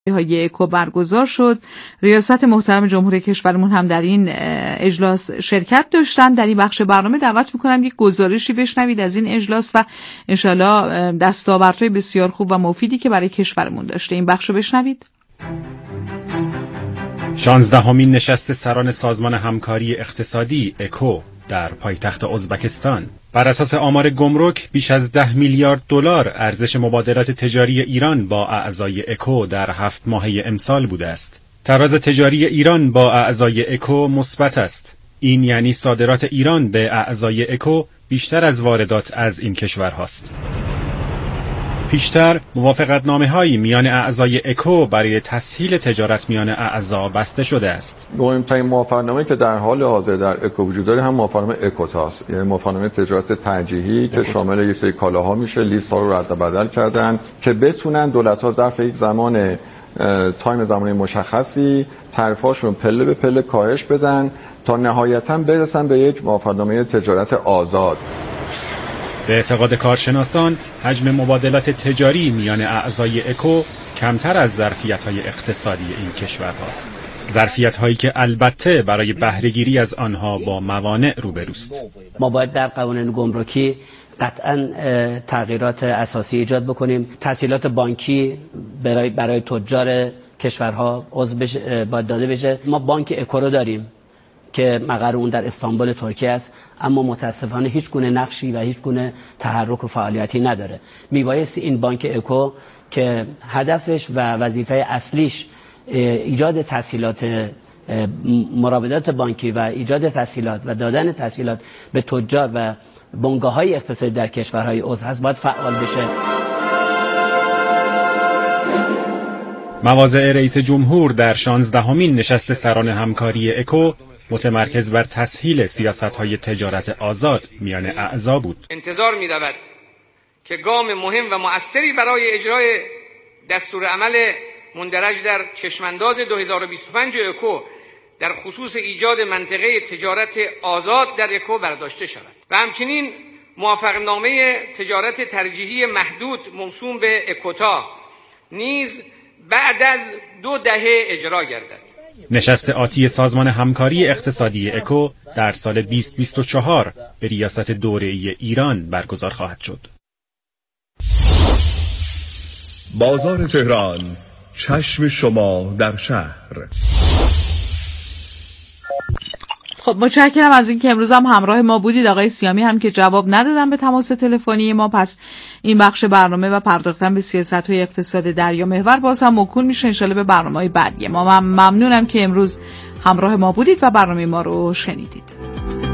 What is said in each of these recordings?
های اکو برگزار شد. ریاست محترم جمهوری کشورمون هم در این اجلاس شرکت داشتن. در این بخش برنامه دعوت میکنم یک گزارشی بشنوید از این اجلاس و انشالله دستاوردهای بسیار خوب و مفیدی که برای کشورمون داشته. این بخش رو بشنوید. 16مین نشست سران سازمان همکاری اقتصادی اکو در پایتخت ازبکستان. بر اساس آمار گمرک بیش از 10 میلیارد دلار ارزش مبادلات تجاری ایران با اعضای اکو در 7 ماهه امسال بوده است. تراز تجاری ایران با اعضای اکو مثبت است. این یعنی صادرات ایران به اعضای اکو بیشتر از واردات از این کشورهاست. پیشتر موافقتنامه‌هایی میان اعضای اکو برای تسهیل تجارت میان اعضا بسته شده است. مهمترین موافقتنامه‌ای که در حال حاضر در اکو وجود داره هم موافقتنامه اکوتاست، یعنی موافقتنامه تجارت ترجیحی که شامل یک سری کالاها میشه، لیست‌ها رو رد و بدل کردن که بتونن دولت‌ها ظرف یک تایم زمانی مشخصی تعرفه‌هاشون پله به پله کاهش بدن تا نهایتاً برسن به یک موافقتنامه تجارت آزاد. به اعتقاد کارشناسان حجم مبادلات تجاری میان اعضای اکو کمتر از ظرفیت‌های اقتصادی این کشورهاست. ظرفیت‌هایی که البته برای بهره‌گیری از آنها با موانع روبروست. ما باید در قوانین گمرکی قطعاً تغییرات اساسی ایجاد بکنیم. تسهیلات بانکی برای تجار کشورها عضو باید داده بشه. ما بانک اکو رو داریم که مقر اون در استانبول ترکیه است، اما متاسفانه هیچ گونه نقشی و هیچ گونه تحرک و فعالیتی نداره. میبایستی این بانک اکو که هدفش و وظیفه اصلیش ایجاد تسهیلات مراودات بانکی و ایجاد تسهیلات و دادن تسهیلات به تجار و بنگاه‌های اقتصادی در کشورهای عضو هست، باید فعال بشه. مواضع رئیس جمهور در 16مین نشست سران همکاری اکو متمرکز بر تسهیل سیاست‌های تجارت آزاد میان اعضا بود. انتظار می‌رود که گام مهم و مؤثری برای اجرای دستورالعمل مندرج در چشمانداز 2025 اکو در خصوص ایجاد منطقه تجارت آزاد در اکو برداشته شود و همچنین موافقتنامه تجارت ترجیحی محدود موسوم به اکوتا نیز بعد از 2 دهه اجرا گردد. نشست آتی سازمان همکاری اقتصادی اکو در سال 2024 به ریاست دوره‌ای ایران برگزار خواهد شد. بازار تهران، چشم شما در شهر. خب متشکرم از اینکه امروز هم همراه ما بودید. آقای سیامی هم که جواب ندادن به تماس تلفنی ما، پس این بخش برنامه و پرداختن به سیاست‌های اقتصاد دریا محور باز هم موکول میشه انشالله به برنامه‌های بعدی. ما ممنونم که امروز همراه ما بودید و برنامه ما رو شنیدید.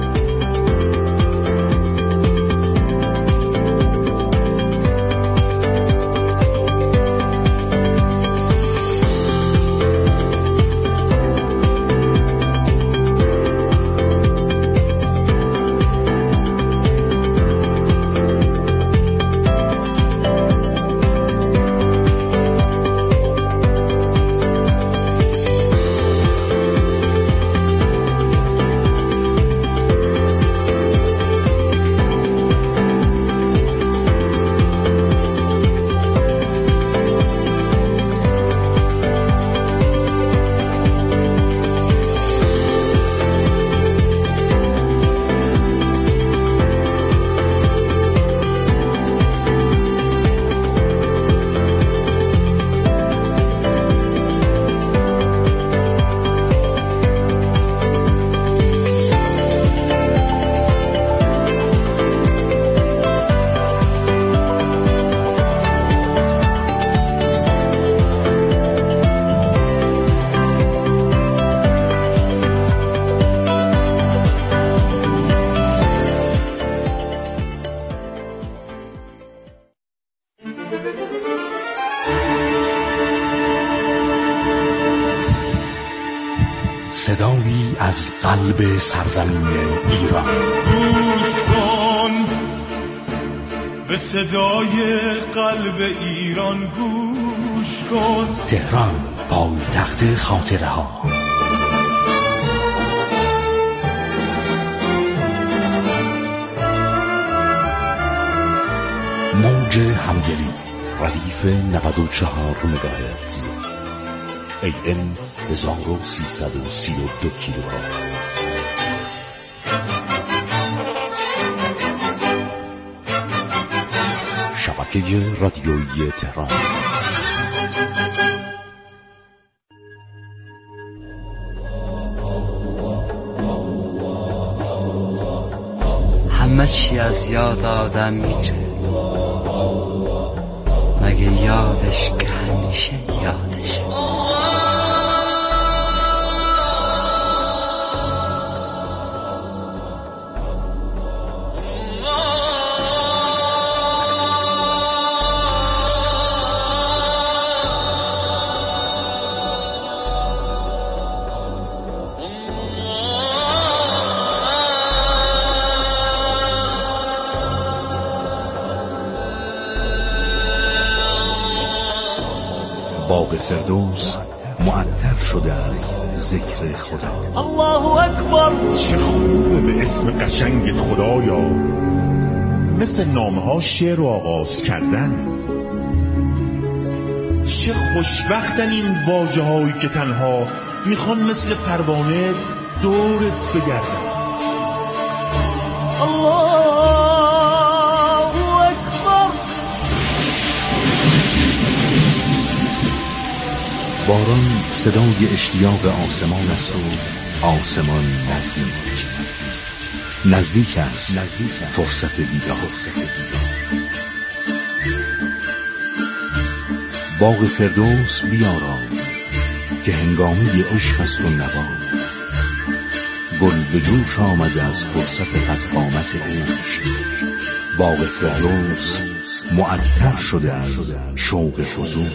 صدایی از قلب سرزمین ایران. گوش کن به صدای قلب ایران، گوش کن. تهران، پایتخت خاطره ها. موج همدلی، ردیف 94 مگاهرتز. AM 1332 کیلوهرتز. شبکه رادیویی تهران. همه چی از یاد آدم میره، مگه یادش که همیشه یادشه. باغ فردوس معطر شده از ذکر خدا. الله اکبر. چه خوبه به اسم قشنگت خدایا، مثل نامه ها شعر رو آغاز کردن. چه خوشبختن این واژه هایی که تنها میخوان مثل پروانه دورت بگردن. الله اکبر. باران صدای اشتیاق آسمان است و آسمان نزدیک است فرصت دیدار. باغ فردوس بیارام که هنگامه عشق است و نوا. گل به جوش آمده از فرصت قدقامت عشق. باغ فردوس معطر شده از شوق حضور.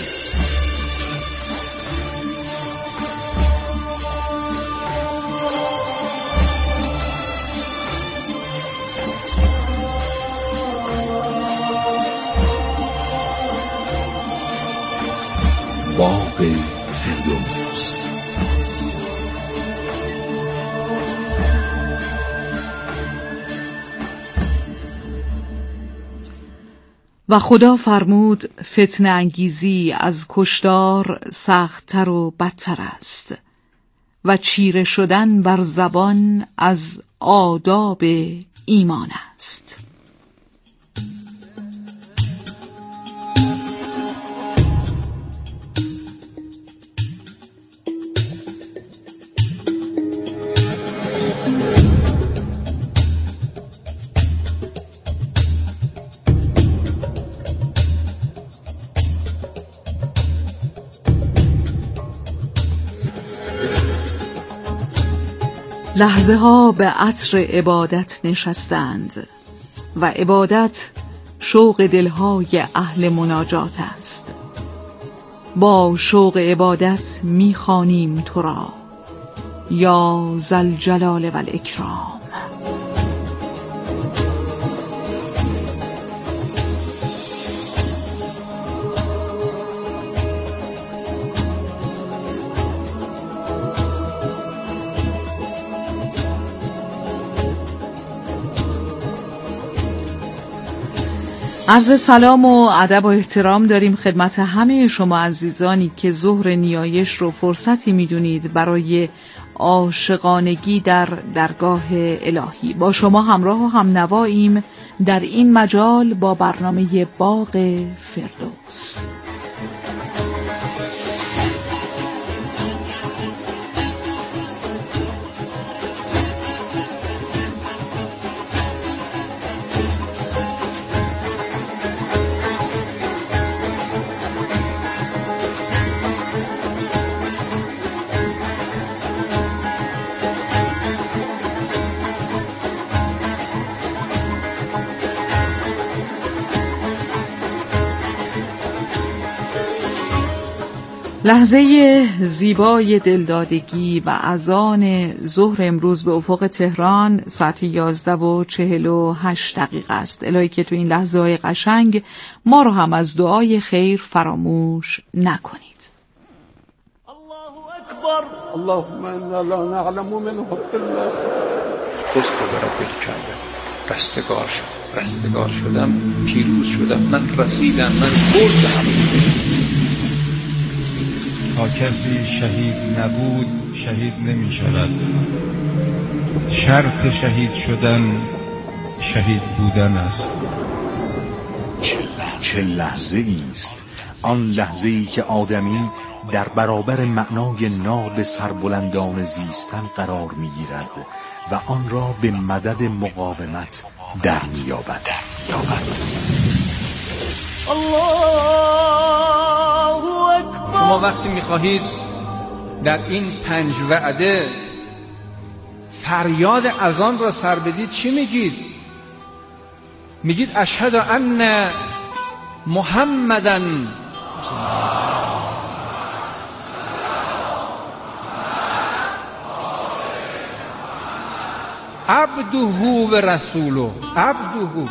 باغ فردوس. و خدا فرمود فتنه انگیزی از کشتار سخت‌تر و بدتر است و چیره شدن بر زبان از آداب ایمان است. لحظه ها به عطر عبادت نشستند و عبادت شوق دلهای اهل مناجات است. با شوق عبادت می‌خوانیم تو را یا ذوالجلال و الاکرام. عرض سلام و ادب و احترام داریم خدمت همه شما عزیزانی که ظهر نیایش رو فرصتی میدونید برای عاشقانگی در درگاه الهی. با شما همراه و همنواییم در این مجال با برنامه باغ فردوس. لحظه زیبای دلدادگی و اذان ظهر امروز به افق تهران ساعت 11:48 است. الهی که تو این لحظه های قشنگ ما رو هم از دعای خیر فراموش نکنید. الله اکبر. اللهم انا لا نعلم من حب الله. فزت برب الکعبه. رستگار شدم، پیروز شدم، من رسیدم، من بردم. تا کسی شهید نبود شهید نمی شود. شرط شهید شدن شهید بودن است. چه لحظه ایست آن لحظه ای که آدمی در برابر معنای ناب سربلندان زیستن قرار می گیرد و آن را به مدد مقاومت در می یابد. شما وقتی می خواهید در این 5 وعده فریاد اذان را سر بدید چی میگید؟ میگید اشهد ان محمدن عبده و رسوله. عبده،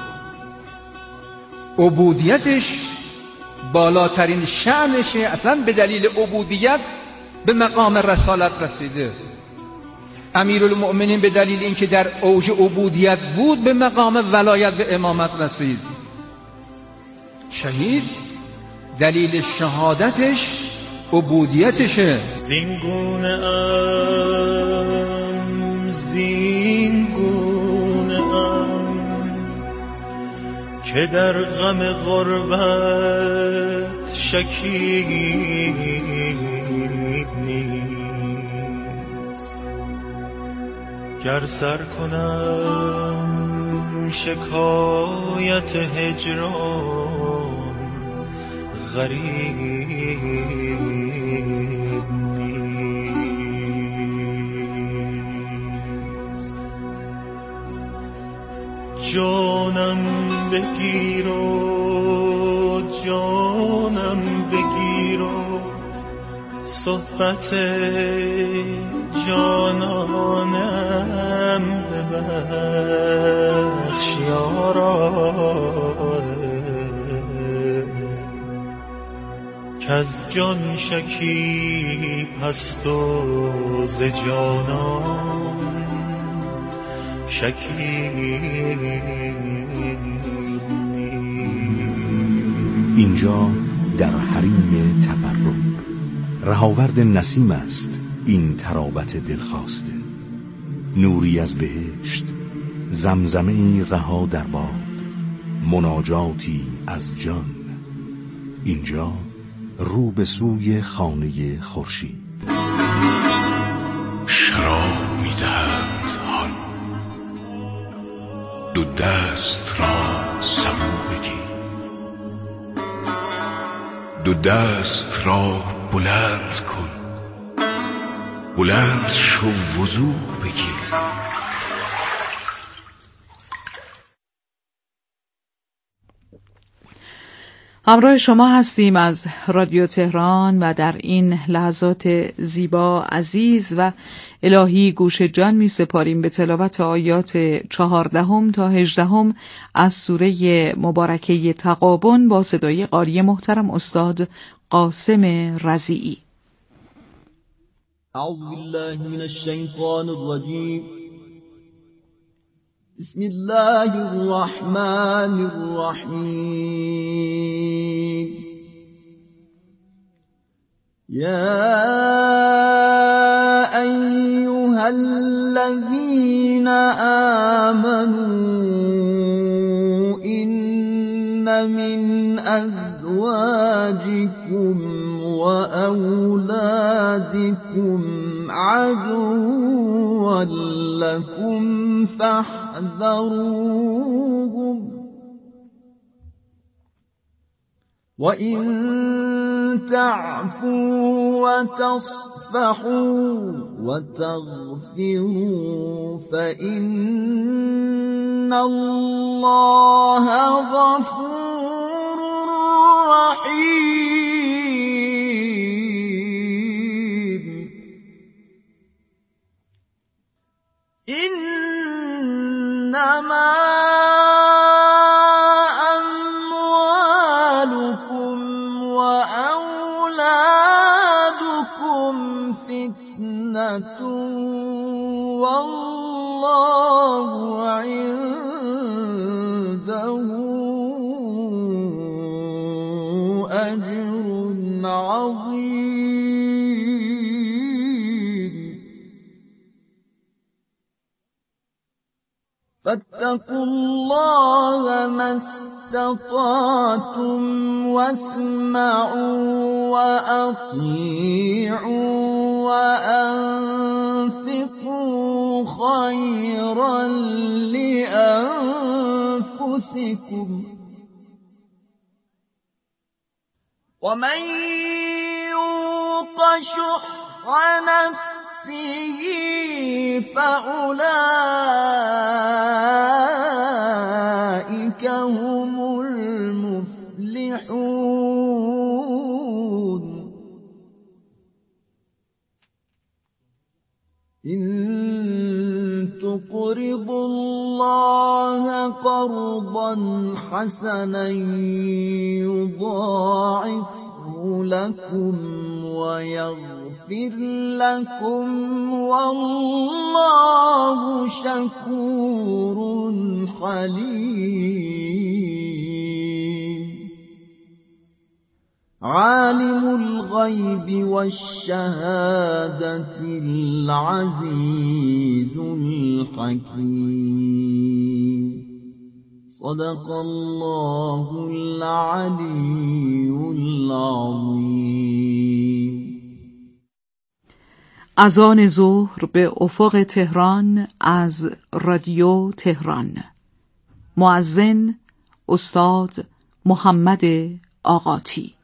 عبودیتش بالاترین شأنشه، اصلا به دلیل عبودیت به مقام رسالت رسیده. امیرالمؤمنین به دلیل اینکه در اوج عبودیت بود به مقام ولایت به امامت رسید. شهید دلیل شهادتش عبودیتشه. زینگونه که در غم غربت شکیب نیست. گر سر کنم شکایت هجران غریب نیست. جانم بگیر و جانم بگیر و صحبت جانانم ببخش یارا، کز جان شکیب هست و ز جانان شکیب. اینجا در حریم تقرب رهاورد نسیم است این تراوت دلخواسته. نوری از بهشت، زمزمه‌ای رها در باد، مناجاتی از جان. اینجا رو به سوی خانه خورشید. شراب می‌دهند حال، دو دست را سبو بگیر، دو دست را بلند کن، بلند شو وضو بگیر. همراه شما هستیم از رادیو تهران و در این لحظات زیبا عزیز و الهی گوش جان می سپاریم به تلاوت آیات 14 تا 18 از سوره مبارکه تغابن با صدای قاری محترم استاد قاسم رضیعی. اعوذ بالله من الشیطان الرجیم. بسم الله الرحمن الرحیم. یا ایها الذین آمنوا ان من ازواجکم و اولادکم عدوا لكم فاحذروهم وإن تعفوا وتصفحوا وتغفروا فإن الله غفور رحيم. إنما أموالكم وأولادكم فتنة والله عنده أجر عظيم. فاتقوا الله ما استطعتم واسمعوا وأطيعوا وأنفقوا خيرا لأنفسكم ومن يوق شح نفسه فأولئك هم المفلحون إن تقرضوا الله قرضا حسنا يضاعفه لكم ويغفر لكم والله شكور حليم عالم الغيب والشهادة العزيز الحكيم صدق الله العلي العظيم. اذان ظهر به افق تهران از رادیو تهران. مؤذن استاد محمد آقاتی.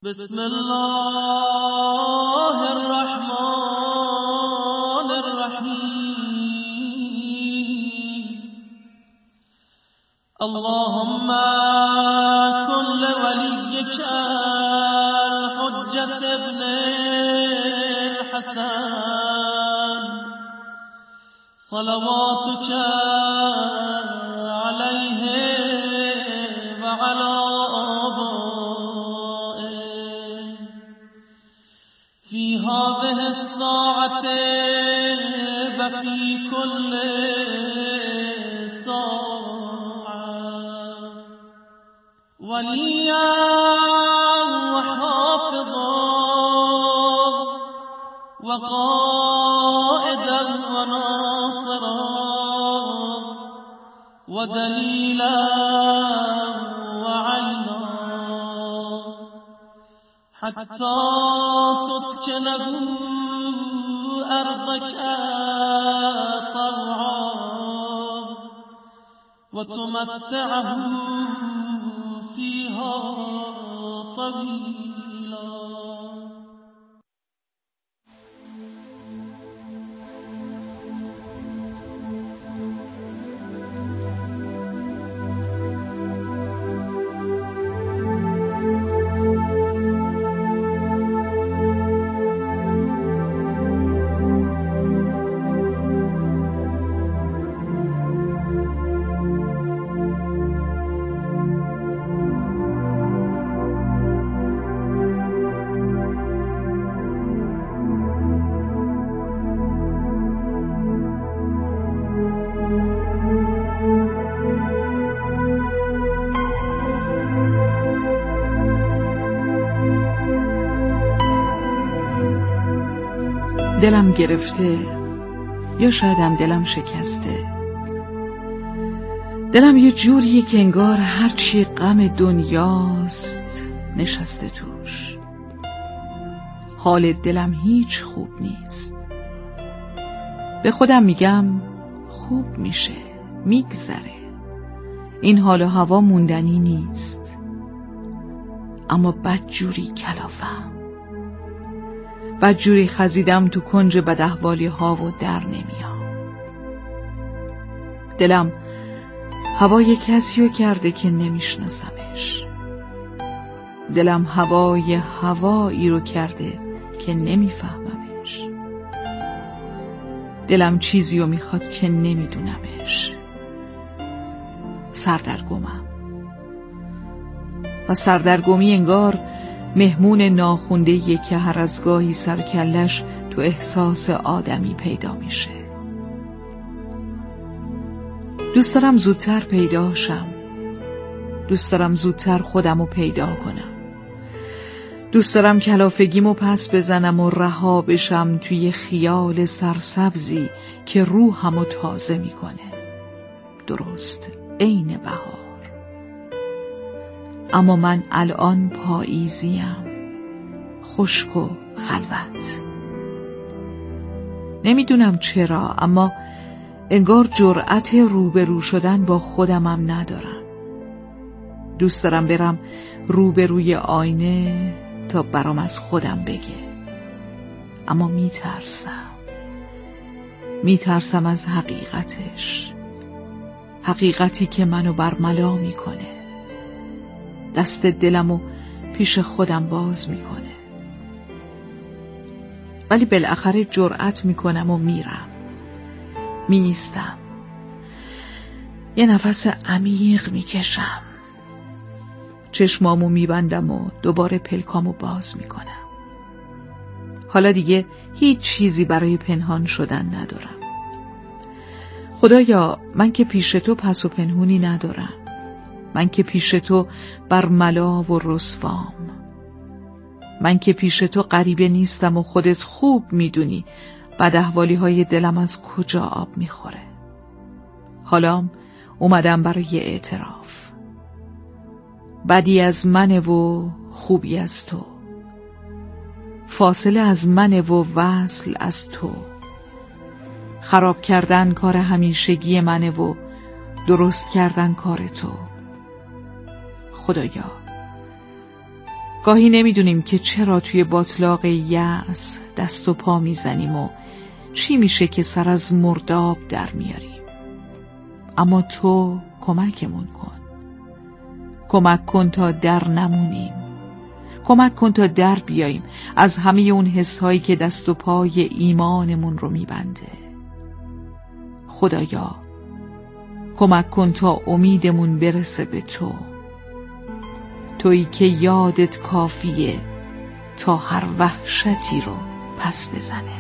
بسم الله الرحمن الرحیم اللهم كن لوليك الحجة ابن الحسن صلواتك عليه وعلى آبائه في هذه الساعة وفي كل ساعة وليا وحافظا وقائدا وناصرا ودليلا وعينا حتى تسكنه أرضك طوعا وتمتعه فيها طويلا. دلم گرفته یا شایدم دلم شکسته. دلم یه جوریه که انگار هرچی غم دنیاست نشسته توش. حال دلم هیچ خوب نیست. به خودم میگم خوب میشه، میگذره، این حال و هوا موندنی نیست. اما بدجوری کلافم، بدجوری خزیدم تو کنج بداحوالی ها و در نمیام. دلم هوای کسیو کرده که نمیشناسمش. دلم هوای هوایی رو کرده که نمیفهممش. دلم چیزی رو میخواد که نمیدونمش. سردرگمم و سردرگمی انگار مهمون ناخونده‌ایه که هر از گاهی سر کلش تو احساس آدمی پیدا میشه. دوست دارم زودتر پیداشم. دوست دارم زودتر خودمو پیدا کنم. دوست دارم کلافگیمو پس بزنم و رها بشم توی خیال سرسبزی که روحمو تازه میکنه. درست عین بهار. اما من الان پاییزیم، خشک و خلوت. نمیدونم چرا، اما انگار جرأت روبرو شدن با خودمم ندارم. دوست دارم برم روبروی آینه تا برام از خودم بگه. اما میترسم از حقیقتش. حقیقتی که منو برملا میکنه. دست دلمو پیش خودم باز میکنه. ولی بالاخره جرأت میکنم و میرم. میایستم. یه نفس عمیق میکشم. چشمامو میبندم و دوباره پلکامو باز میکنم. حالا دیگه هیچ چیزی برای پنهان شدن ندارم. خدایا، من که پیش تو پس و پنهونی ندارم. من که پیش تو برملا و رسوام. من که پیش تو غریبه نیستم و خودت خوب میدونی بداحوالی های دلم از کجا آب میخوره. حالا اومدم برای اعتراف. بدی از منه و خوبی از تو. فاصله از منه و وصل از تو. خراب کردن کار همیشگی منه و درست کردن کار تو. گاهی نمیدونیم که چرا توی باتلاق یأس دست و پا میزنیم و چی میشه که سر از مرداب در میاریم. اما تو کمکمون کن. کمک کن تا در نمونیم. کمک کن تا در بیاییم از همه اون حسایی که دست و پای ایمانمون رو میبنده. خدایا کمک کن تا امیدمون برسه به تو، تویی که یادت کافیه تا هر وحشتی رو پس بزنه.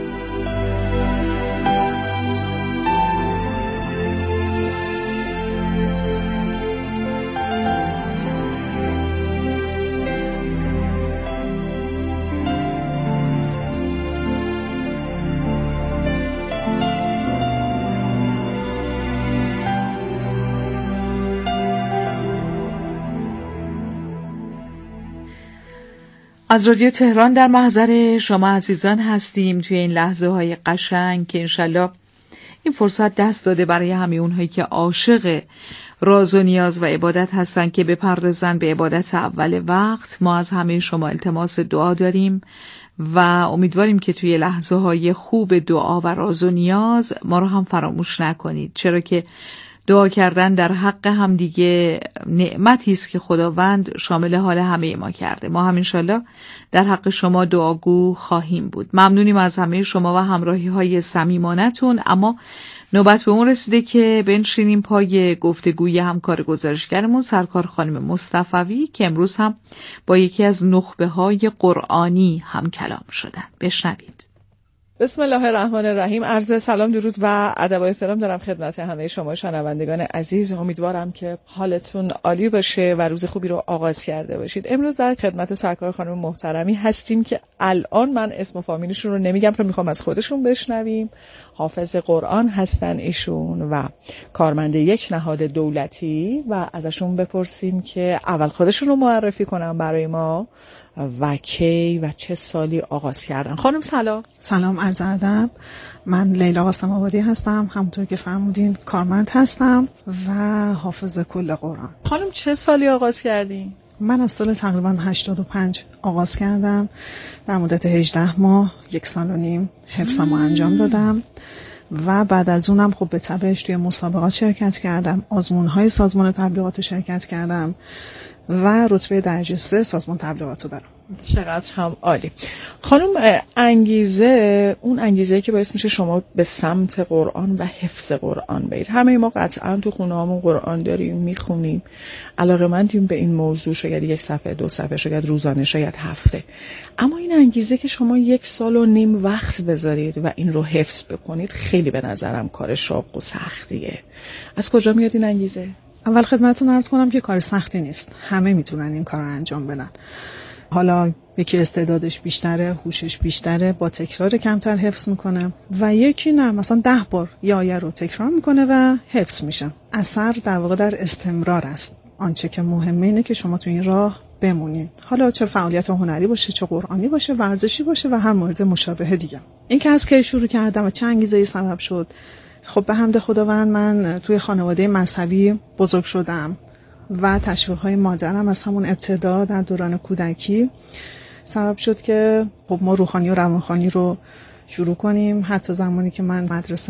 از رادیو تهران در محضر شما عزیزان هستیم توی این لحظه های قشنگ که انشالله این فرصت دست داده برای همه اونهایی که عاشق راز و نیاز و عبادت هستن که بپردازن به عبادت اول وقت. ما از همه شما التماس دعا داریم و امیدواریم که توی لحظه های خوب دعا و راز و نیاز ما رو هم فراموش نکنید، چرا که دعا کردن در حق هم دیگه نعمتی است که خداوند شامل حال همه ما کرده. ما هم انشالله در حق شما دعاگو خواهیم بود. ممنونیم از همه شما و همراهی های صمیمانتون. اما نوبت به اون رسیده که بنشینیم پای گفتگوی همکار گزارشگرمون سرکار خانم مصطفوی که امروز هم با یکی از نخبه های قرآنی هم کلام شدن. بشنوید. بسم الله الرحمن الرحیم. عرض سلام، درود و ادب و احترام دارم خدمت همه شما شنوندگان عزیز. امیدوارم که حالتون عالی باشه و روز خوبی رو آغاز کرده باشید. امروز در خدمت سرکار خانم محترمی هستیم که الان من اسم و فامیلشون رو نمیگم، چون میخوام از خودشون بشنویم. حافظ قرآن هستن ایشون و کارمند یک نهاد دولتی و ازشون بپرسیم که اول خودشون رو معرفی کنن برای ما و کی و چه سالی آغاز کردن. خانم سلام. سلام، عرض ادب. من لیلا قاسم آبادی هستم، همونطور که فهمیدین کارمند هستم و حافظ کل قرآن. خانم چه سالی آغاز کردین؟ من از سال تقریبا 85 آغاز کردم. در مدت 18 ماه 1.5 سال حفظمو انجام دادم و بعد از اونم خب به تبعش توی مسابقات شرکت کردم، آزمون‌های سازمان تبلیغات شرکت کردم و رتبه درجه 3 سازمان تبلیغات رو دارم. چقدر هم عالی. خانم، اون انگیزه که باعث میشه شما به سمت قرآن و حفظ قرآن برید. همه ما قطعا تو خونه هامون قرآن داریم، میخونیم، علاقه‌مندیم به این موضوع، شاید 1 صفحه 2 صفحه، شاید روزانه، شاید هفته. اما این انگیزه که شما 1.5 سال وقت بذارید و این رو حفظ بکنید خیلی به نظرم کار شاق و سختیه. از کجا میاد این انگیزه؟ اول خدمتتون عرض کنم که کار سختی نیست، همه میتونن این کار رو انجام بدن. حالا یکی استعدادش بیشتره، هوشش بیشتره، با تکرار کمتر حفظ میکنه و یکی نه، مثلا 10 بار یه آیه رو تکرار میکنه و حفظ میشه. اثر در واقع در استمرار است. آنچه که مهمه اینه که شما تو این راه بمونید، حالا چه فعالیت هنری باشه، چه قرآنی باشه، ورزشی باشه و هر مورد مشابه دیگه. این که از کی شروع کردم و چه انگیزه‌ای سبب شد، خب به حمد خداوند من توی خانواده مذهبی بزرگ شدم و تشویق‌های مادرم از همون ابتدا در دوران کودکی سبب شد که خب ما روحانی و روانخوانی رو شروع کنیم. حتی زمانی که من مدرسه